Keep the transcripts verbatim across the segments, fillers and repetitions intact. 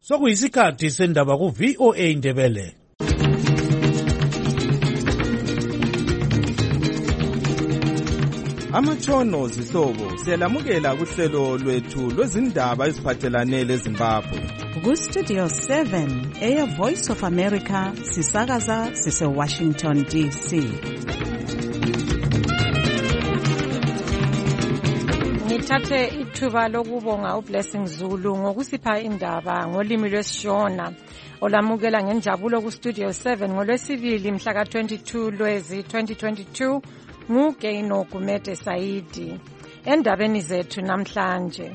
Sokuyisikhathi sendaba ku V O A Indebele. Amatshono zihlobo siyalamukela kuhlelo lwethu lwezindaba eziphathelane leZimbabwe. Ku Studio seven, Air Voice of America, sisakaza sise Washington D C. Ngithathe ithuba lokubonga uBlessing Zulu ngokusipha indaba ngolimi lwesiShona olamukela ngenjabulo ku Studio seven ngolwesibili mhla ka twenty-two Lwezi twenty twenty-two nguGeino Gumede Saidi. Endabeni zethu namhlanje,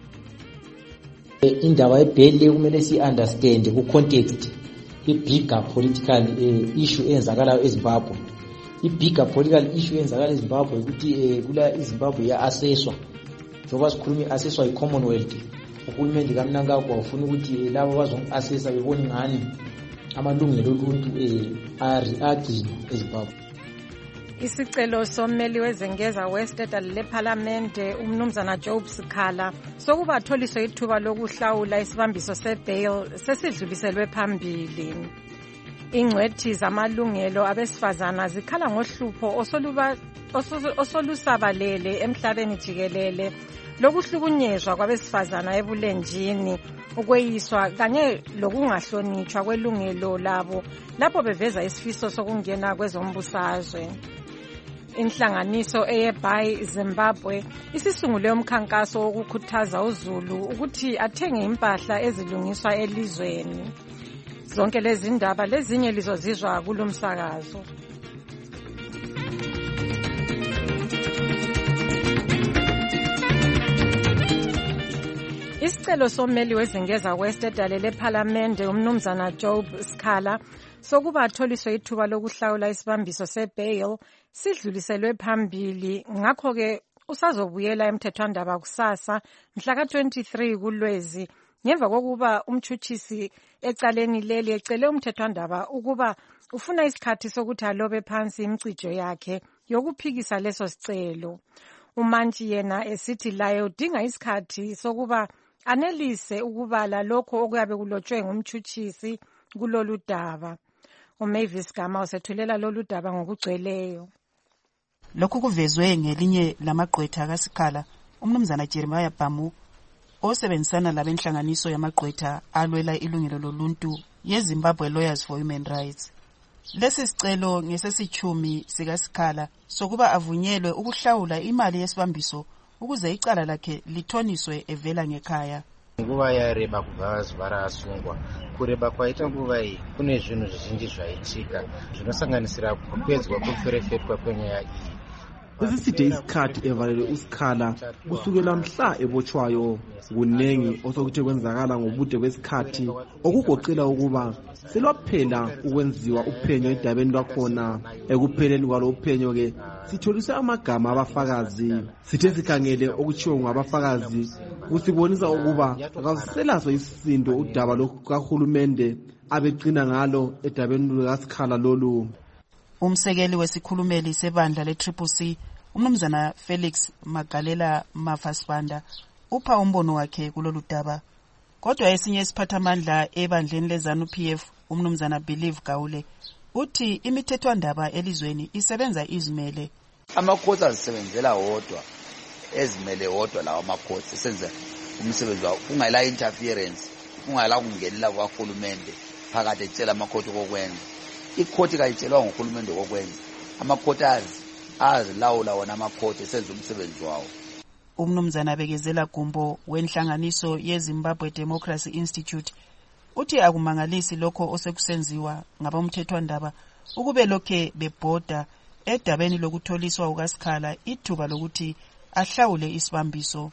indaba ebhele kumele si understand ku context i bigger political uh, issue eyenzakalayo eZimbabwe. I bigger political issue eyenzakala eZimbabwe ukuthi kula iZimbabwe ya assesswa njengoba sikhuluma i-assesswa i-Commonwealth. Uhulumende kaMnangagwa ufuna ukuthi labo bazongi-assessa bebone ngani amalungelo oluntu agcina eZimbabwe. Isicelo sommeli wezengeza westate leParlamente umnumzana Job Sikhala sokuba atholiswe ithuba lokuhlawula isibambiso sebail sesidluliselwe phambili. Ingcwethi zamalungelo abesifazana zikhala ngohlupho osoluba osolusabalele emhlabeni jikelele lokuhlukunyezwa kwabesifazana ebulenjini, ukweyiswa kanye lokungahlonitshwa kwelungelo labo lapho beveza isifiso sokungena kwezombusazwe. Inhlanganiso eyeBuy Zimbabwe isisungule umkhankaso wokukhuthaza uZulu ukuthi athenge impahla ezilungiswa elizweni. Zonke lezi ndaba lezinye lizozizwa kulomsakazo. Isicelo sommeli wezengeza westate leParlamente umnumzana Job Sikhala sokuba atholiswe ithuba lokuhlawula isibambiso sebail sidluliselwe phambili, ngakho ke usazobuyela emthethwandaba kusasa mhla ka twenty-three kuLwezi ngemva kokuba umthuthisi ecaleni leli ecele umthethwandaba ukuba ufuna isikhathi sokuthi alobe phansi imicijo yakhe yokuphikisa leso sicelo. Umantshi yena esithi laye udinga isikhathi sokuba anelise ukubala lokho okuyabe kulotshwe ngumthuthisi kulolu daba. uMavis Gama usethulela lolu daba ngokugcweleyo. Lokhu kuvezwe ngelinye lamagqwetha kaSikhala umnumzana Jeremiah Bhamu osebenzisana labenhlanganiso yamagqwetha alwela ilungelo loluntu yeZimbabwe Lawyers for Human Rights. Lesi sicelo ngesesichumi sikaSikhala sokuba avunyelwe ukuhlawula imali yesibambiso ukuze icala lakhe lithoniswe evela ngekhaya. Nguva yareba kubva zuva raasungwa. Kureba kwaita nguva iyi kune zvinhu zvizhinji zvaitika zvinosanganisira kupedzwa kwekuferefetwa kwenyaya iyi. Besiside isikhathi evalele uSikhala kusukela mhla ebotshwayo. Kunengi osokuthe kwenzakala ngobude kwesikhathi okugoqela ukuba selwaphela ukwenziwa uphenyo edabeni lwakhona. Ekupheleni kwalo uphenyo ke sitholise amagama abafakazi. Sithe sikhangele okutshiwo ngabafakazi kusibonisa ukuba akaselaso isisindo udaba lokahulumende abegcina ngalo edabeni lukaSikhala lolu. Umsekeli wesikhulumeli sebandla le-Triple C umnumzana Felix Magalela Mafasibanda upha umbono wakhe kulolu daba. Kodwa esinye isiphathamandla ebandleni leZANU-P F umnumzana Believe Gawule uthi imithethwandaba elizweni isebenza izimele. Amakhosi azisebenzela wodwa, ezimele wodwa lawo amakhosi esenza umsebenzi wawo ungayila interference, ungayila kungenela kwahulumende phakathi etshela amakhoti kokwenza. Ikhoti kayitshelwa ngohulumende kokwenza. Amakhoti azi azilawula wona amakhoti esenza umsebenzi wawo. Umnumzana Bekezela Gumbo wenhlanganiso yeZimbabwe Democracy Institute uthi akumangalisi lokho osekusenziwa ngabomthethwandaba ukube lokhe bebhoda edabeni lokutholiswa ukaSikhala ithuba lokuthi ahlawule isibambiso.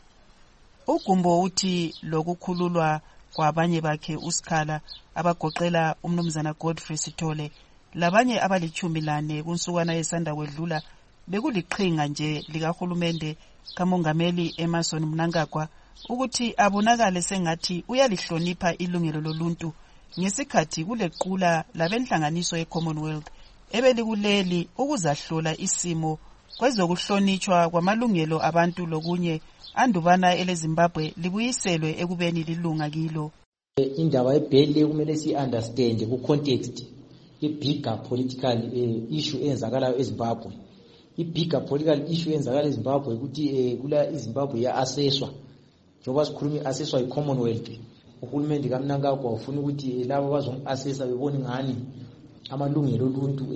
uGumbo uthi lokukhululwa kwabanye bakhe uSikhala abagoqela umnumzana Godfrey Sithole labanye abalichumi lane kunsukwana yesanda kwedlula bekuliqhinga nje likahulumende kamongameli Emmerson Mnangagwa ukuthi abonakale sengathi uyalihlonipha ilungelo loluntu ngesikhathi kulequla labenhlanganiso yeCommonwealth ebelikuleli ukuzahlola isimo kwezokuhlonitshwa kwamalungelo abantu lokunye andubana eleZimbabwe libuyiselwe ekubeni lilunga kilo. Indaba yebheli kumele si-understand ku-context i-bigger political uh, issue eyenzakalayo eZimbabwe. I-bigger political issue eyenzakalayo eZimbabwe ukuthi uh, kula iZimbabwe ya-assesswa njengoba sikhuluma i-assesswa yi-Commonwealth. Uhulumende kaMnangagwa ufuna ukuthi labo bazom-assessa bebone ngani amalungelo oluntu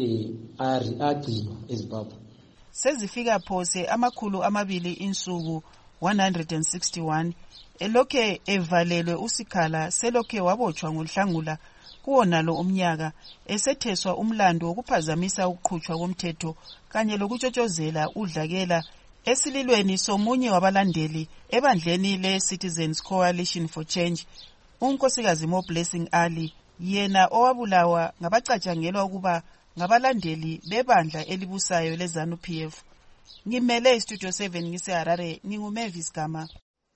agcinwa eZimbabwe. Sezifika phose amakhulu amabili insuku one hundred sixty-one elokhe evalelwe uSikhala selokhe wabotshwa ngohlangula kuwonalo umnyaka esetheswa umlando wokuphazamisa ukuqhutshwa komthetho kanye lokutshotshozela udlakela esililweni somunye wabalandeli ebandleni le-Citizens Coalition for Change, unkosikazi Mo Blessing Ali, yena owabulawa ngabacatshangelwa ukuba ngabalandeli bebandla elibusayo leZANU-P F. Ngimele iStudio seven ngiseHarare, nginguMavis Gama.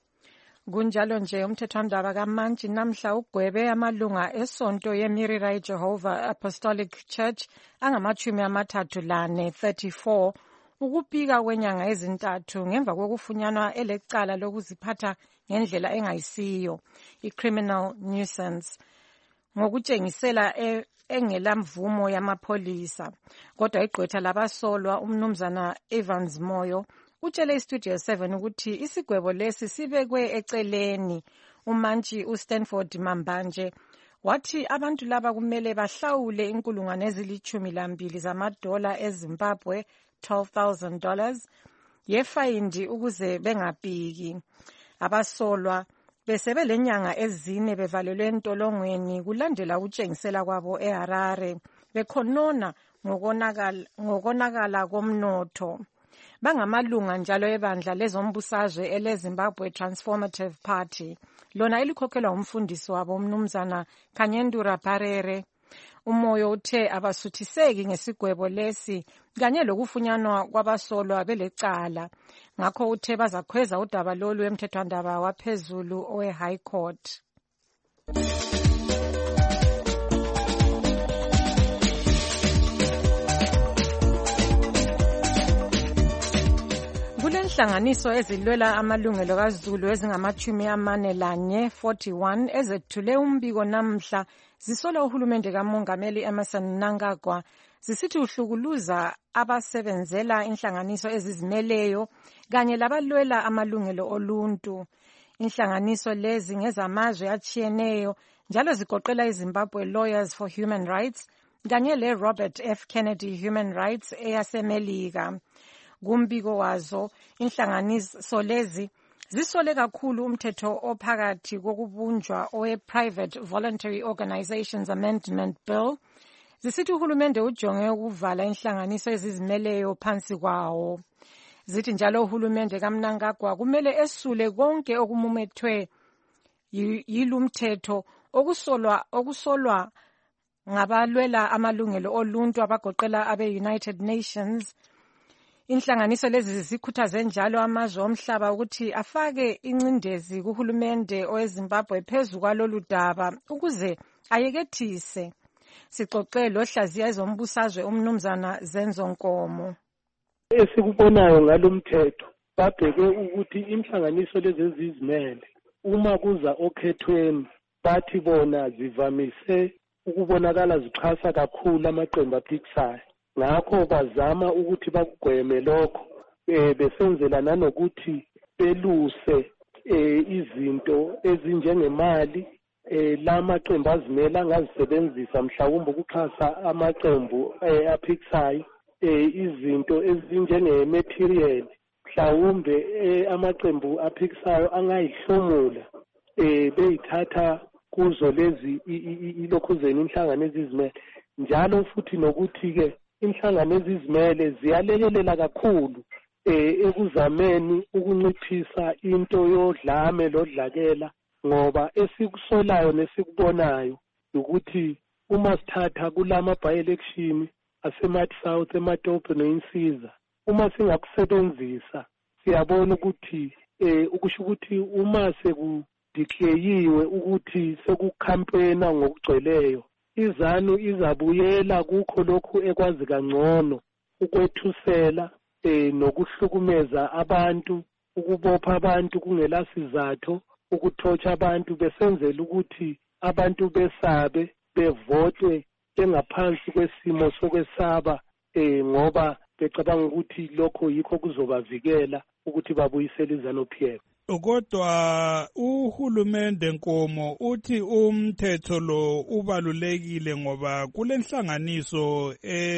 Kunjalo nje umthethwandaba kaMantshi namhla ugwebe amalunga esonto yeMirira Jehovah Apostolic Church angamachumi amathathu lane thirty-four ukubika kwenyanga ezintathu ngemva kokufunyanwa elecala lokuziphatha ngendlela engayisiyo i-criminal nuisance ngokutshengisela e engelamvumo yamapholisa. Kodwa igqwetha labasolwa umnumzana Evans Moyo utshele iStudio seven ukuthi isigwebo lesi sibekwe eceleni. uMantshi uStanford Mambanje wathi abantu laba kumele bahlawule inkulungwane ezilithumi lambili zamadola eZimbabwe twelve thousand dollars yefayindi ukuze bengabhiki. Abasolwa besebelenyanga ezine bevalelwe entolongweni kulandela ukutshengisela kwabo eHarare bekhonona ngokonakala ngokonakala komnotho. Bangamalunga njalo ebandla lezombusazwe eleZimbabwe Transformative Party lona elikhokhelwa umfundisi wabo umnumzana Kanyendura Parere. Umoyo uthe abasuthiseki ngesigwebo lesi kanye lokufunyanwa kwabasolwa belecala. Ngakho uthe bazakhweza udaba lolu emthethwandaba waphezulu owe-High Court. Kulenhlanganiso ezilwela amalungelo kaZulu ezingamachumi amane lanye forty-one ezethule umbiko namhla zisola uhulumende kaMongameli Emmerson Mnangagwa zisithi uhlukuluza abasebenzela inhlanganiso ezizimeleyo kanye labalwela amalungelo oluntu. Inhlanganiso lezi ngezamazwe atshiyeneyo njalo zigoqela iZimbabwe Lawyers for Human Rights kanye leRobert F. Kennedy Human Rights eyaseMelika. Kumbiko wazo inhlanganiso lezi zisole kakhulu umthetho ophakathi kokubunjwa owe-Private Voluntary Organizations Amendment Bill. Zisithi uhulumende ujonge ukuvala inhlanganiso ezizimeleyo phansi kwawo. Zithi njalo uhulumende kaMnangagwa kumele esule konke okumumethwe yilumthetho okusolwa okusolwa ngabalwela amalungelo oluntu abagoqela abe-United Nations. Inhlanganiso lezi zikhuthaze njalo amazwe omhlaba ukuthi afake incindezi kuhulumende oweZimbabwe phezu kwalolu daba ukuze ayekethise. Sixoxe lohlaziya ezombusazwe umnumzana Zenzo Nkomo. Esikubonayo ngalomthetho babheke ukuthi inhlanganiso lezi ezizimele uma kuza okhethweni bathi bona zivamise ukubonakala zixhasa kakhulu amaqembu aphikisayo. Ngakho bazama ukuthi bakugweme lokho eh besenzela nanokuthi beluse eh izinto ezinjengemali eh lamaqembu azimela angazisebenzisa mhlawumbe ukuxhasa amaqembu eh aphikisayo eh izinto ezinjenge material mhlawumbe eh amaqembu aphikisayo angayihlomula eh beyithatha kuzo lezi ilokhuzeni inhlangano ezizimele njalo futhi nokuthi ke inhlangano ezizimele ziyalekelela kakhulu eh ekuzameni ukunciphisa into yodlame lodlakela ngoba esikusolayo nesikubonayo ukuthi uma sithatha kulama by election asemat South eMatopo noInsiza uma singakusebenzisa siyabona ukuthi eh ukusho ukuthi uma sekudeclareyiwe ukuthi sekukhampena ngokugcweleyo iZANU izabuyela kukho lokhu ekwazi kangcono ukwethusela eh nokuhlukumeza abantu ukubopha abantu kungela sizathu ukuthotsha abantu besenzela ukuthi abantu besabe bevote engaphansi kwesimo sokwesaba eh ngoba becabanga ukuthi lokho yikho kuzobavikela ukuthi babuyisele iZANU-P F. Kodwa uhulumende Nkomo uthi umthetho lo ubalulekile ngoba kulenhlanganiso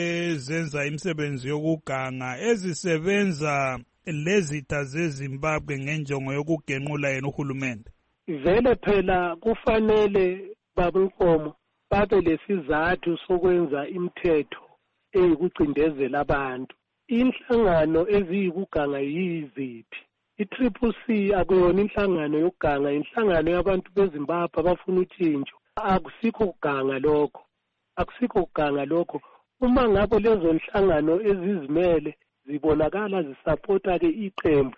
ezenza imisebenzi yokuganga ezisebenza lezitha zeZimbabwe ngenjongo yokugenqula yena uhulumende. Vele phela kufanele baba Nkomo babe lesizathu sokwenza imithetho eyikucindezela abantu. Inhlangano eziyikuganga yiziphi? I-Triple C akuyona inhlangano yokuganga, inhlangano yabantu beZimbabwe abafuna utshintsho. Akusikho kuganga lokho, akusikho kuganga lokho. Uma ngabe lezo nhlangano ezizimele zibonakala zisapota-ke iqembu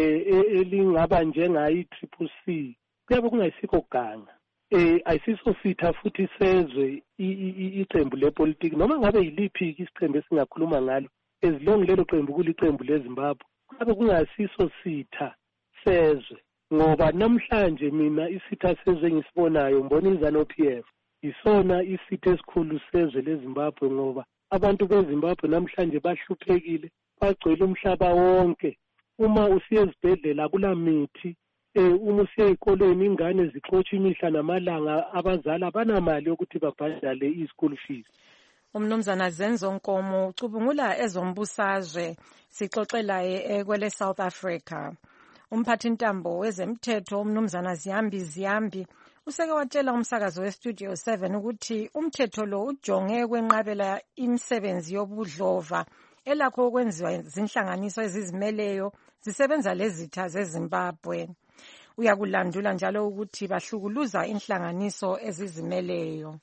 elingaba njengayo i-Triple C, kuyabe kungayisikho kuganga. Eh ayisiso sitha futhi sezwe iqembu lepolitiki noma ngabe yiliphi isiqembu esingakhuluma ngalo ezilonge lelo qembu kuliqembu leZimbabwe ngabe kungasiso sitha sezwe ngoba namhlanje mina isitha sezwe ngisibonayo mbona iZANU-P F isona isitha esikhulu sezwe leZimbabwe ngoba abantu beZimbabwe namhlanje bahluphekile bagcwele umhlaba wonke. Uma usiye ezibhedlela kula mithi eh uma usiye ezikoleni ingane zixotsha imihla namalanga abazali abanamali yokuthi babhadale i-school fees. Umnumzana Zenzo Nkomo ucubungula ezombusazwe sixoxelaye ekwele South Africa. Umphathi ntambo wezemthetho umnumzana Ziyambi Ziyambi useke watshela umsakazo weStudio seven ukuthi umthetho lo ujonge kwenqabela imisebenzi yobudlova elakho okwenziwa izinhlanganiso ezizimeleyo zisebenza lezitha zeZimbabwe. Uyakulandula njalo ukuthi bahlukuluza inhlanganiso ezizimeleyo.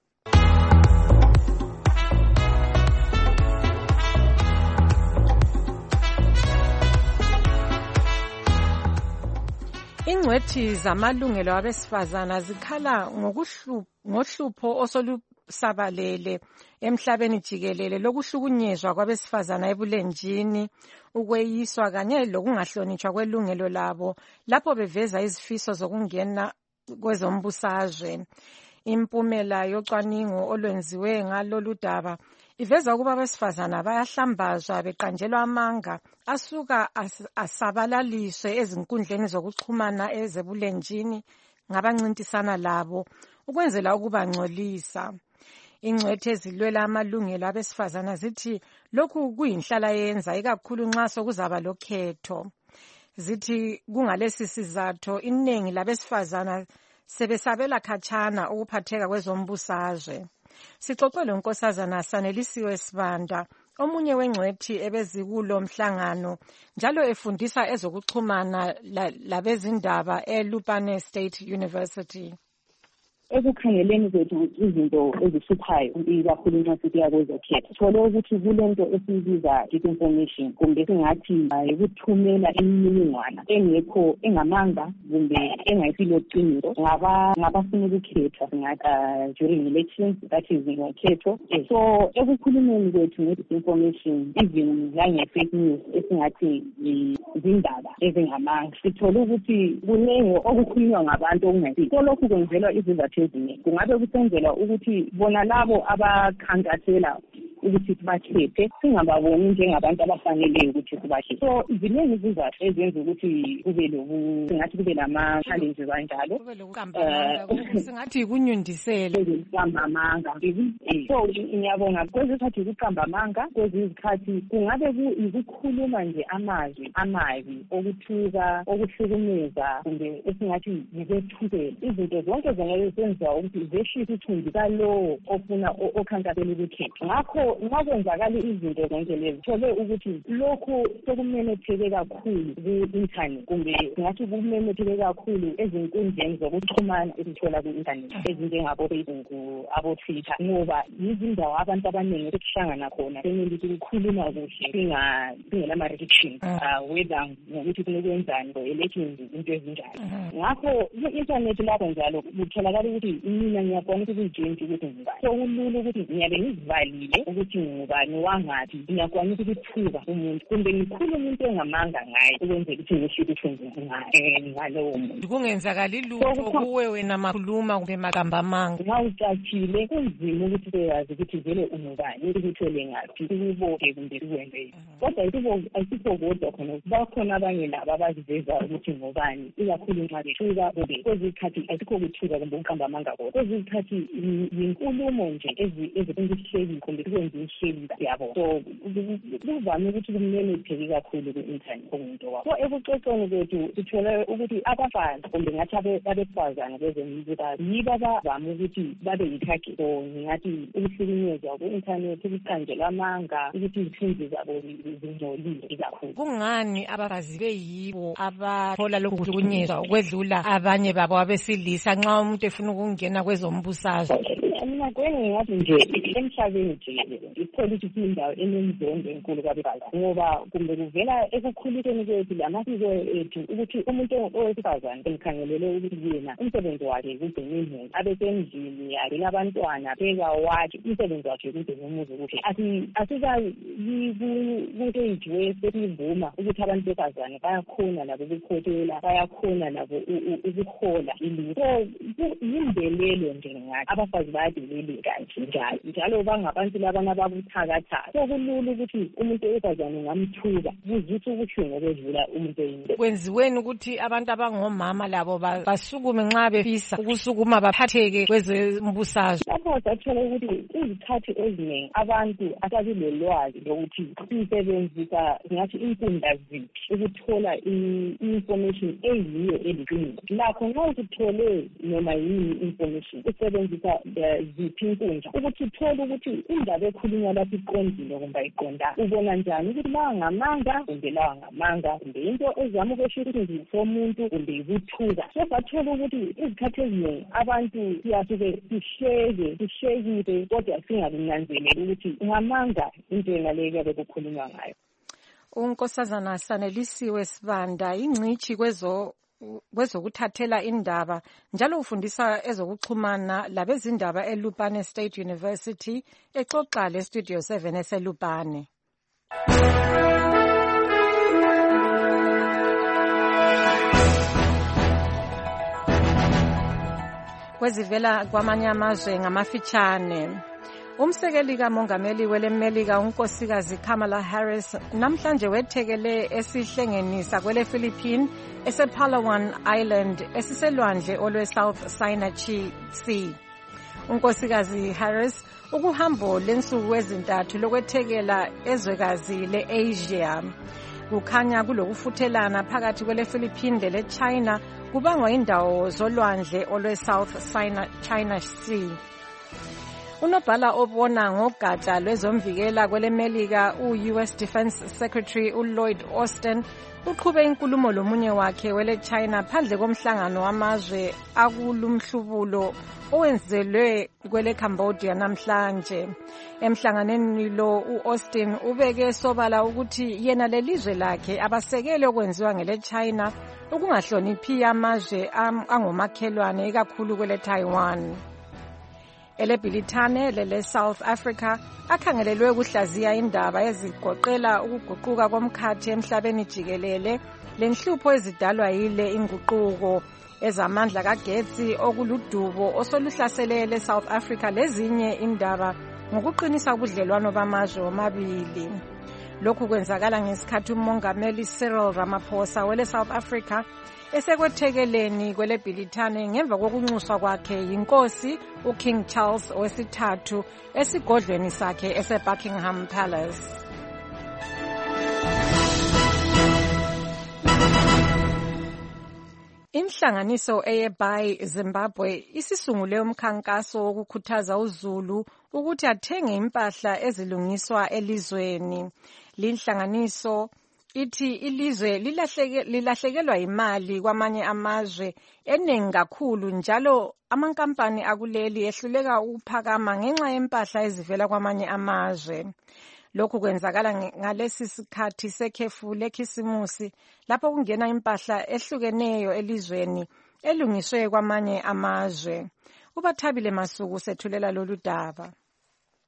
Ingcwethi zamalungelo abesifazana zikhala ngohlupho osolusabalele emhlabeni jikelele lokuhlukunyezwa kwabesifazana ebulenjini, ukweyiswa kanye lokungahlonitshwa kwelungelo labo lapho beveza izifiso zokungena kwezombusazwe. Impumela yocwaningo olwenziwe ngalolu daba iveza ukuba abesifazana bayahlambazwa beqanjelwa amanga asuka as, asabalaliswe ezinkundleni zokuxhumana ezebulenjini ngabancintisana labo ukwenzela ukuba ngcolisa. Ingcwethe ezilwela amalungelo abesifazana zithi lokhu kuyinhlala yenza ikakhulu nxa sokuzaba lokhetho. Zithi kungalesi sizatho iningi labesifazana sebesabela khatshana ukuphatheka kwezombusazwe. Sixoxe lonkosazana Sanelisiwe Sibanda, omunye wengcwethi ebezikulo mhlangano njalo efundisa ezokuxhumana labezindaba eLupane State University. Ekukhangeleni kwethu izinto ezihluphayo ikakhulu nxa siya kwezokhetho thole ukuthi kulento esiyibiza disinformation kumbe singathi ukuthumela imininingwana engekho engamanga kumbe engayisilo qiniso ngabafuna ukukhetha singathi during elections that is ngokhetho. So ekukhulumeni kwethu nge-disinformation even lange-fake news esingathi izindaba ezingamanga sithole ukuthi kuningi okukhulunywa ngabantu okungayisilo. So lokhu kwenzelwa izizathu ezinye kungabe kusenzelwa ukuthi bona labo abakhankasela ukuthi sibakhethe singababoni njengabantu abafaneleyo ukuthi sibakhethe. So ziningi izizathu ezenza ukuthi kube loku singathi kube lama-challenges kanjalo singathi kunyundisela ukuqamba amanga. So ngiyabona kwezikhathi ukuqamba amanga kwezikhathi kungabe ukukhuluma nje amazwi amabi okuthuka okuhlukumeza kumbe esingathi yikwethukela izinto zonke zingeke zenziwa ukuthi zehlise ithunzi kalowo ofuna okhankasela ukukhetha. Ngakho ngakwenzakala izinto zonke lezi thole ukuthi lokhu sokumemetheke kakhulu ku-internet kumbe singathi kumemetheke kakhulu ezinkundleni zokuxhumana esithola ku-internet ezinjengabo-Facebook abo-Twitter ngoba yizindawo abantu abaningi ukuhlangana khona semele ukukhuluma kuhle singelama-restrictions whether ngokuthi kunokwenzani ngo-elections into ezinjalo. Ngakho i-internet lapho njalo kutholakala ukuthi mina ngiyabona ukuthi kuyijenti ukuthi ngibani so kulula ukuthi ngiyabe ngizivalile ukuthi ukuthi ngubani wangaphi ngiyakwanisa ukuthuka umuntu kumbe ngikhulume into engamanga ngaye ukwenzela ukuthi ngisho ukuthi ngalowo muntu kungenzakali lutho kuwe wena makhuluma kumbe magamba amanga nxa ucatshile kunzima ukuthi beyazi ukuthi vele ungubani ukuthole ngaphi ukuboke kumbe ukwenze kodwa ayisikho kodwa khona bakhona abanye labo abaziveza ukuthi ngubani ikakhulu nxa bethuka kumbe kwezikhathi ayisikho ukuthuka kumbe ukuqamba amanga kodwa kwezikhathi yinkulumo nje ezihleli kumbe kwenza ihleli yabo so kuvame ukuthi kumemetheke kakhulu ku-internet komuntu wabo so ekucocweni kwethu sithole ukuthi abafazi kumbe ngathi abesifazane kwezemizikazi yibo abavame ukuthi babe yitarget so ngingathi ukuhlukunyezwa ku-internet ukuqanjelwa amanga ukuthi izithunzi zabo zingcolile kakhulu kungani abafazi beyibo abathola lokhu kuhlukunyezwa ukwedlula abanye babo abesilisa nxa umuntu efuna ukungena kwezombusazwe mina kwena ngingathi nje emhlabeni jikelele ithola ukuthi indawo enemzondo enkulu kwabefazi ngoba kumbe kuvela ekukhuliseni kwethu lamasiko ethu ukuthi umuntu owesifazane emkhangelele ukuthi yena umsebenzi wakhe kugcina imuli abesendlini agcina abantwana pheka wakhe umsebenzi wakhe kugcina umuzi ukuthi asikayi ku-age wesesivuma ukuthi abantu besifazane bayakhona labo ukukhotela bayakhona labo ukuhola ilutho yimbelelo nje ngathi abafazi bayadeleleka njalo njalo bangabantu labana ababuthakathaka so kulula ukuthi umuntu wesifazane ngamthuka kuzuthi ubuhlungu okwedlula umuntu oyindoda kwenziweni ukuthi abantu abangomama labo basukume nxa befisa ukusukuma baphatheke kwezombusazwe lapho sathola ukuthi izikhathi eziningi abantu asabilolwazi lokuthi sisebenzisa ngathi inkundla ziphi ukuthola i-information eyiyo eliqiniso lakho nxa usithole noma yini information usebenzisa ziphi inkundla ukuthi uthole ukuthi indaba ekhulunywa lapho iqondile kumbe ayiqonda ubona njani ukuthi lawa ngamanga kumbe lawa ngamanga kumbe into ezama ukwesha ukuthi somuntu kumbe ikuthuka so bathola ukuthi izikhathi eziningi abantu siyasuke sihleke sihlekile kodwa singakunanzeleli ukuthi ngamanga into engaleyo kuyabe kukhulunywa ngayo. unkosazana Sanelisiwe Sibanda ingcitshi kwezo kwezokuthathela indaba njalo ufundisa ezokuxhumana labezindaba eLupane State University exoxa leStudio seven eseLupane. Kwezivela kwamanye amazwe ngamafitshane umsekeli kamongameli welemelika unkosikazi Kamala Harris namhlanje wethekele esihlengenisa kwele Philippines esePalawan Island esiselwandle olwe South China Sea. Unkosikazi Harris ukuhambo lensuku ezintathu lokwethekela ezwekazi leAsia kukhanya kulokufuthelana phakathi kwele Philippines lele China kubangwa indawo zolwandle olwe South China, China Sea. Unobhala obona ngogatsha lwezomvikela kwelemelika u-U S Defense Secretary uLloyd Austin uqhube inkulumo lomunye wakhe wele China phandle komhlangano wamazwe akulumhlubulo owenzelwe kwele Cambodia namhlanje. Emhlanganeni lo uAustin ubeke sobala ukuthi yena lelizwe lakhe abasekele okwenziwa ngele China ukungahloniphi amazwe angomakhelwane ikakhulu kwele Taiwan. Elebhilithane lele South Africa akhangelelwe ukuhlaziya indaba ezigoqela ukuguquka komkhathi emhlabeni jikelele lenhlupho ezidalwa yile inguquko ezamandla kagetsi okuludubo osoluhlaselele South Africa lezinye indaba ngokuqinisa ubudlelwano bamazwe omabili. Lokhu kwenzakala ngesikhathi umongameli Cyril Ramaphosa wele South Africa esekwethekeleni kwele Bhilithane ngemva kokunxuswa kwakhe yinkosi uKing Charles wesithathu esigodlweni sakhe eseBuckingham Palace. Inhlanganiso eyeBuy Zimbabwe isisungule umkhankaso wokukhuthaza uZulu ukuthi athenge impahla ezilungiswa elizweni. Linhlanganiso ithi ilizwe lilahleke lilahlekelwa imali kwamanye amazwe eningi kakhulu njalo amankampani akuleli ehluleka ukuphakama ngenxa yempahla ezivela kwamanye amazwe. Lokhu kwenzakala ngalesi sikhathi sekhefu lekhisimusi lapho kungena impahla ehlukeneyo elizweni elungiswe kwamanye amazwe. Ubathabile Masuku sethulela lolu daba.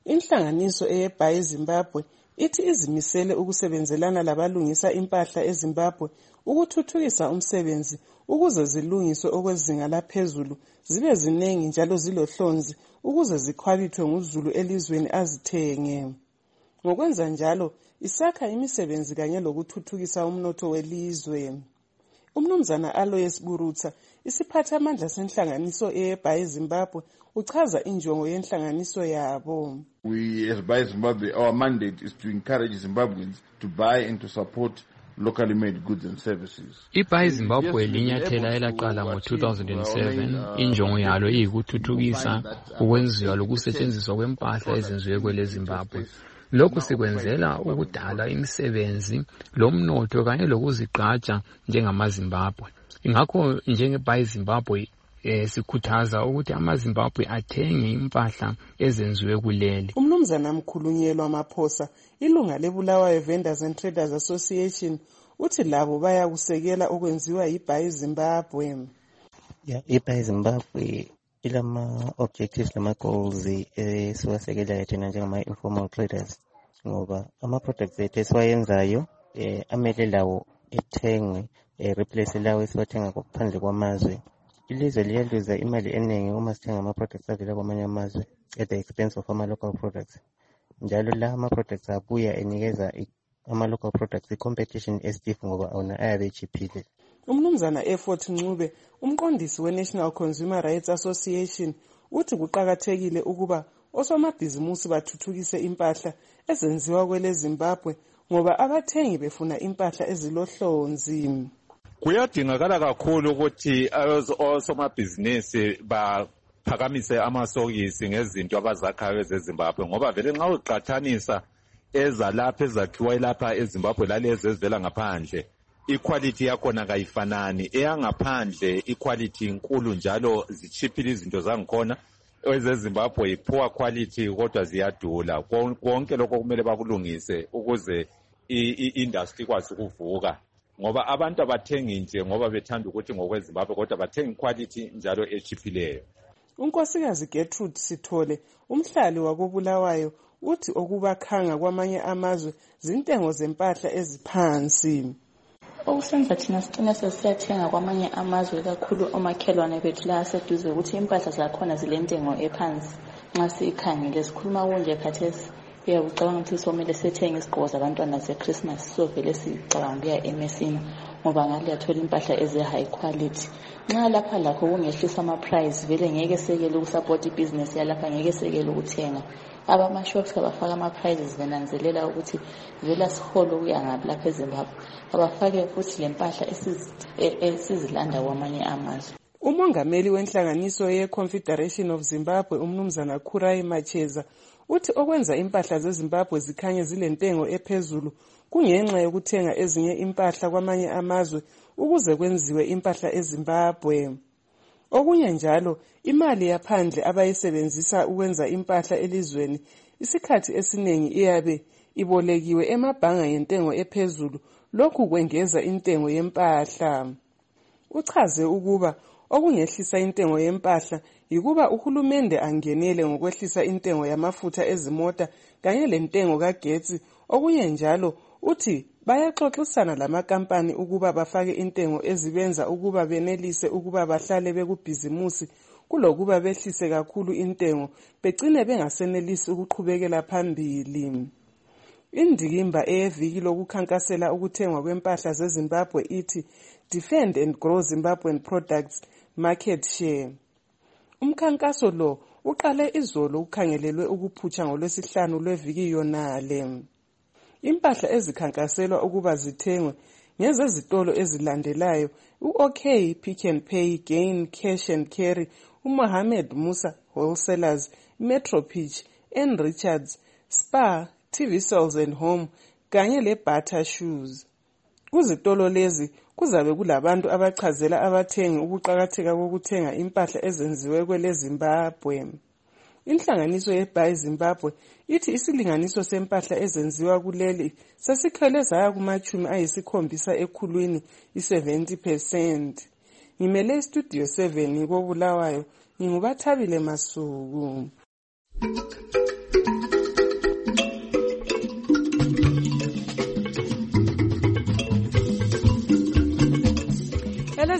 inhlanganiso eyeBuy Zimbabwe ithi izimisele ukusebenzelana labalungisa impahla eZimbabwe ukuthuthukisa umsebenzi ukuze zilungiswe okwezinga laphezulu zibe zinengi njalo zilohlonzi ukuze zikhwabithwe nguzulu elizweni azithenge. Ngokwenza njalo isakha imisebenzi kanye lokuthuthukisa umnotho welizwe. Umnumzana Aloyes Burutsa, isiphathamandla senhlanganiso eyeBuy Zimbabwe, uchaza injongo yenhlanganiso yabo. We as Buy Zimbabwe, our mandate is to encourage Zimbabweans to buy and to support locally made goods and services. iBuy Zimbabwe linyathela elaqala ngo two thousand seven. Injongo yalo iyikuthuthukisa ukwenziwa lokusetshenziswa kwempahla ezenziwe kwele Zimbabwe. Lokhu sikwenzela ukudala imisebenzi lomnotho kanye lokuzigqaja njengamaZimbabwe. Ingakho njengeBuy Zimbabwe eh, sikhuthaza ukuthi amaZimbabwe athenge impahla ezenziwe kuleli. Umnumzana Mkhulunyelwa Maphosa, ilunga leBulawayo Vendors and Traders Association, uthi labo bayakusekela okwenziwa yiBuy Zimbabwe. Yeah, iBuy Zimbabwe ilama objectives lama goals eh siwasekela thina njengama informal traders ngoba ama products ethu esiwayenzayo eh amele lawo ethengwe eh replace lawo esiwathenga ngaphandle kwamazwe. Ilizwe liyaluza imali eningi uma sithenga ama products avela kwamanye amazwe at the expense of ama local products. Njalo la ama products abuya enikeza ama local products i competition estiff ngoba ona ayabe chiphile. Umnumzana Effort Ncube, umqondisi we-National Consumer Rights Association, uthi kuqakathekile ukuba osomabhizimusi bathuthukise impahla ezenziwa kwele Zimbabwe ngoba abathengi befuna impahla ezilohlonzi. Kuyadingakala kakhulu ukuthi osomabhizinisi baphakamise amasokisi ngezinto abazakhayo ezeZimbabwe ngoba vele nxa uqathanisa ezalapha ezakhiwa lapha eZimbabwe lalezi ezivela ngaphandle equality yakhona kayifanani. Eyangaphandle equality inkulu njalo zichiphile izinto zangikhona, ezeZimbabwe ipoor quality kodwa ziyadula. Konke lokho kumele bakulungise ukuze i-industry ikwazi ukuvuka ngoba abantu abathengi nje ngoba bethanda ukuthi ngokweZimbabwe kodwa bathenga quality njalo echiphileyo. Unkosikazi Gertrude Sithole, umhlali wakobulawayo, uthi okubakhanga kwamanye amazwe zintengo zempahla eziphansi. Okusenza thina sicine sesiyathenga kwamanye amazwe kakhulu omakhelwane bethu la aseduze ukuthi impahla zakhona zilentengo ephansi. Nxa sikhangile sikhuluma kunje khathesi uyacabanga ukuthi somele sethenge isigqoko zabantwana zeChristmas so vele sicabanga kuya emesini ngoba ngale yathola impahla eze high quality. Nxa lapha lakho kungehlisa ama price vele ngeke sekele ukusupport ibusiness yalapha, ngeke sekele ukuthenga. Abama shops abafaka ama prices benanzelela ukuthi vela siholo kuya ngapi lapha eZimbabwe. Abafake futhi lempahla esizilanda kwamanye amazwe. Umongameli wenhlanganiso ye-Confederation of Zimbabwe, umnumzana Kurai Macheza, uthi okwenza impahla zeZimbabwe zikhanye zilentengo ephezulu kungenxa yokuthenga ezinye impahla kwamanye amazwe ukuze kwenziwe impahla eZimbabwe. Okunye njalo, imali yaphandle abayisebenzisa ukwenza impahla elizweni isikhathi esiningi iyabe ibolekiwe emabhanga yentengo ephezulu, lokhu kwengeza intengo yempahla. Uchaze ukuba okungehlisa intengo yempahla yikuba uhulumende angenele ngokwehlisa intengo yamafutha ezimota kanye lentengo kagetsi. Okunye njalo uthi bayaxoxisana lamakampani ukuba bafake intengo ezibenza ukuba benelise ukuba bahlale bekubhizimusi kulokuba behlise kakhulu intengo begcine bengasenelisi ukuqhubekela phambili. Indikimba eyeviki lokukhankasela ukuthengwa kwempahla zeZimbabwe ithi Defend and Grow Zimbabwean Products Market Share. Umkhankaso lo uqale izolo ukhangelelwe ukuphutsha ngolwesihlanu lweviki yonale. Impahla ezikhankaselwa ukuba zithengwe ngezezitolo ezilandelayo: uOK, Pick and Pay, Gain, Cash and Carry, uMohammed Musa Wholesalers, Metro Pitch, N Richards, Spar, T V Cells and Home kanye leBata Shoes. Kuzitolo lezi kuzabe kulabantu abachazela abathengi ukuqakatheka kokuthenga impahla ezenziwe kwele Zimbabwe. Inhlanganiso yeBuy Zimbabwe ithi isilinganiso sempahla ezenziwa kuleli sesikhwele zaya kumachumi ayisikhombisa ekhulwini i-seventy percent. Ngimele istudio seven kobulawayo, ngingubathabile Masuku.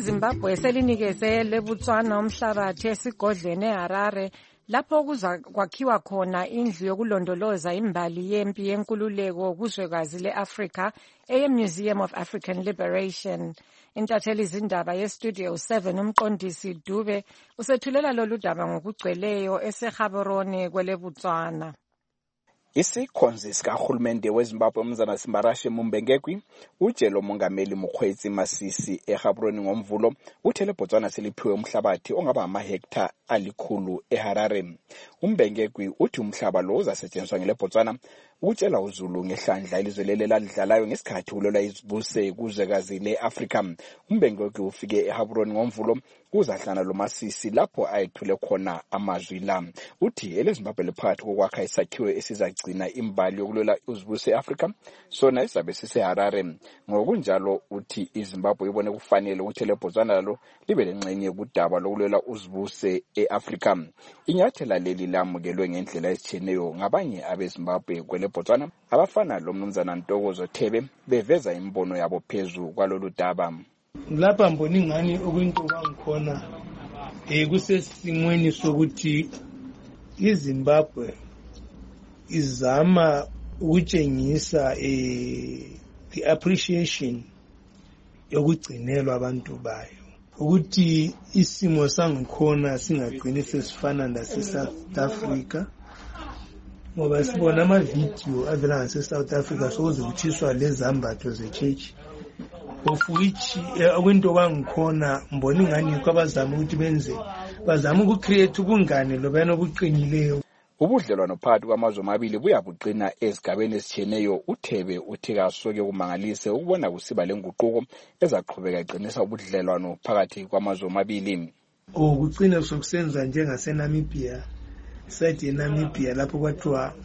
izimbabwe selinikeze leBotswana umhlabathi esigodlweni eHarare lapho kuza kwakhiwa khona indlu yokulondoloza imbali yempi yenkululeko kuzwekazi le-Afrika eye-Museum of African Liberation. Intatheli izindaba ye-Studio seven umqondisi Dube usethulela lolu daba ngokugcweleyo eseGaborone kweleBotswana. Isikhonzi sikahulumende weZimbabwe umnumzana Simbarashe Mumbengegwi utshelo mongameli Mokgweetsi Masisi eGaborone ngomvulo uthe leBotswana seliphiwe umhlabathi ongaba amahekta alikhulu eHarare. Umbengegwi uthi umhlaba lo uzasetshenziswa ngeleBotswana ukutshela uZulu ngehlandla ilizwe ladlalayo ngesikhathi ulwela izibuse kuzwekazi le-Afrika. Umbengegwi ufike eGaborone ngomvulo kuzahlana lo Masisi lapho ayethule khona amazwi la. Uthi eleZimbabwe lephakathi kokwakha isakhiwo esizagcina imbali yokulwela izibuse e-Afrika sona isabe siseHarare. Ngokunjalo uthi iZimbabwe ibone kufanele ukuthi leBotswana lo libe lengxenye kudaba lokulwela uzibuse e-Afrika. Inyathela leli lamukelwe ngendlela ezitshiyeneyo ngabanye abeZimbabwe kweleBotswana abafana lo mnumzana Ntokozo Thebe beveza imbono yabo phezu kwalolu daba. Lapha mbona ingani okuyinto bangikhona eh kusesimweni sokuthi iZimbabwe izama ukutshengisa eh the appreciation yokugcinelwa abantu bayo ukuthi isimo sangikhona singagcini sesifana nase-South Africa ngoba sibona ama-video avela ngase-South Africa sokuze kuthiswa lezambatho ze-church of which okwento bangikhona mbona ingani kwabazama ukuthi benze bazama ukucreate ubungane lobana obuqinileyo. Ubudlelwano phakathi kwamazwe amabili buyabuqina ezigabeni ezitshiyeneyo. uThebe uthi kasoke kumangalise ukubona kusiba lenguquko ezaqhubeka iqinisa ubudlelwano phakathi kwamazwe amabili. Ukuqina sokusenza njengaseNamibia side eNamibia lapho kwathiwa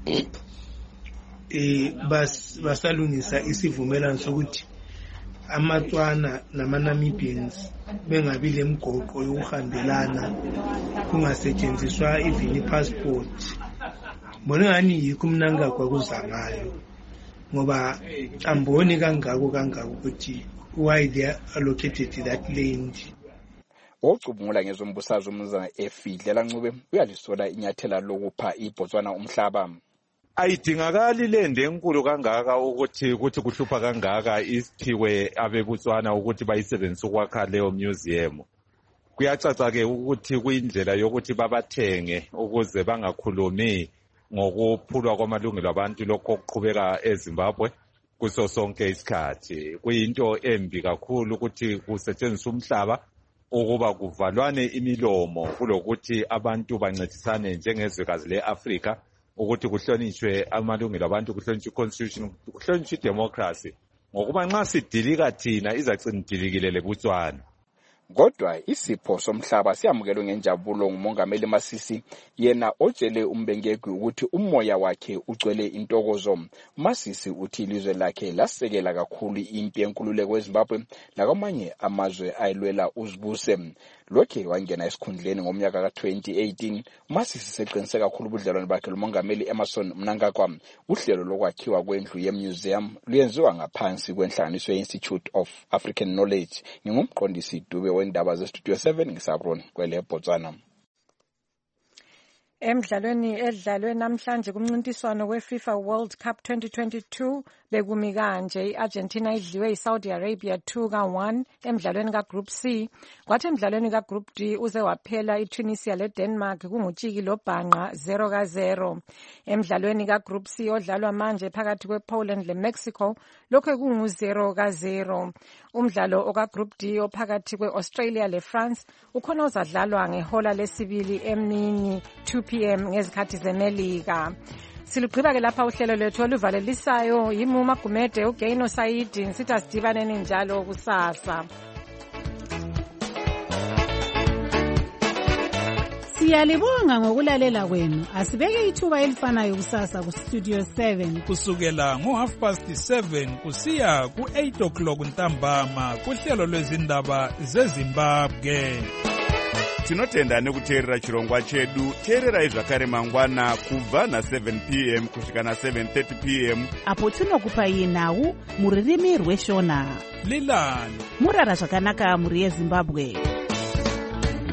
eh bas basalungisa isivumelano sokuthi amaTswana nama-Namibians bengabi lemgoqo yokuhambelana kungasetshenziswa even i-passport. Mbona ngani yikho mnanga kwakuzangayo ngoba amboni kangako kangako ukuthi why they allocated that land. Ocubungula ngezombusazwe umnumzana Efidlela Ncube uyalisola inyathela lokupha iBotswana umhlaba. Ayidingakali lende enkulu kangaka ukuthi ukuthi kuhlupha kangaka isiphiwe abeBotswana ukuthi bayisebenzise ukwakha leyo museum. Kuyacaca ke ukuthi kuyindlela yokuthi babathenge ukuze bangakhulumi ngokuphulwa kwamalungelo abantu lokho okuqhubeka eZimbabwe kuso sonke isikhathi. Kuyinto embi kakhulu ukuthi kusetshenziswe umhlaba ukuba kuvalwane imilomo kulokuthi abantu bancedisane njengezwekazi le-Afrika ukuthi kuhlonishwe amalungelo abantu, kuhlonishwe i-constitution, kuhlonishwe i-democracy ngokuba nxa sidilika thina izagcina idilikile leBotswana. Kodwa isipho somhlaba siyamukelwe ngenjabulo ngumongameli Masisi yena otshele uMbengegwi ukuthi umoya wakhe ugcwele intokozo. Masisi uthi ilizwe lakhe lasekela kakhulu impi yenkululeko eZimbabwe nakwamanye amazwe ayilwela uzibuse. Lokhe wangena esikhundleni ngomnyaka ka twenty eighteen. Masisi seqinise kakhulu ubudlelwano bakhe lomongameli Emmerson Mnangagwa. Uhlelo lokwakhiwa kwendlu yemuseum luyenziwa ngaphansi kwenhlanganiso ye-Institute of African Knowledge. Ngingumqondisi Dube wendaba ze-Studio seven ngisabroni kweleBotswana. Emdlalweni edlalwe namhlanje kumncintiswano weFIFA World Cup twenty twenty-two bekumi kanje iArgentina idliwe iSaudi Arabia two ka one emdlalweni kaGroup C. Kwathi emdlalweni kaGroup D uze waphela iTunisia leDenmark kungutshiki lobhanqa zero ka zero. Emdlalweni kaGroup C odlalwa manje phakathi kwePoland leMexico lokho kungu zero ka zero. Umdlalo okaGroup D ophakathi kweAustralia leFrance ukhona uzadlalwa ngehola lesibili emini two p m ngezikhathi zemelika. Silugqiba ke lapha uhlelo lethu oluvalelisayo yiMuma Gumede uGaino Saidi ngisitha sidibaneni njalo kusasa. Siyalibonga ngokulalela kwenu. Asibeke ithuba elifanayo kusasa ku Studio seven kusukela ngo half past seven kusiya ku eight o'clock ntambama kuhlelo lwezindaba zeZimbabwe. Tinotenda nekuteerera chirongwa chedu. Teererai zvakare mangwana kubva na seven p m kusvika na seven thirty p m apo tinokupai nhau muririmi rweshona. Lilani murara zvakanaka mhuri yezimbabwe.